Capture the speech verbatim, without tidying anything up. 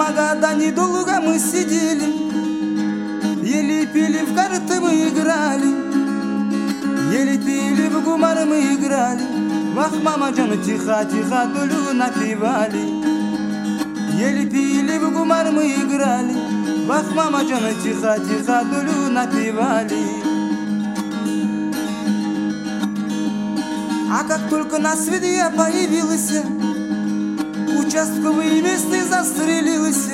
Магадане долго мы сидели, ели пили, в карты мы играли, ели пили, в гумар мы играли. Вах, мама джан, тихо, тихо, долю напевали. Ели пили, в гумар мы играли. Вах, мама джан, тихо, тихо, долю напевали. А как только на свет я появилась, участковый местный застрелился.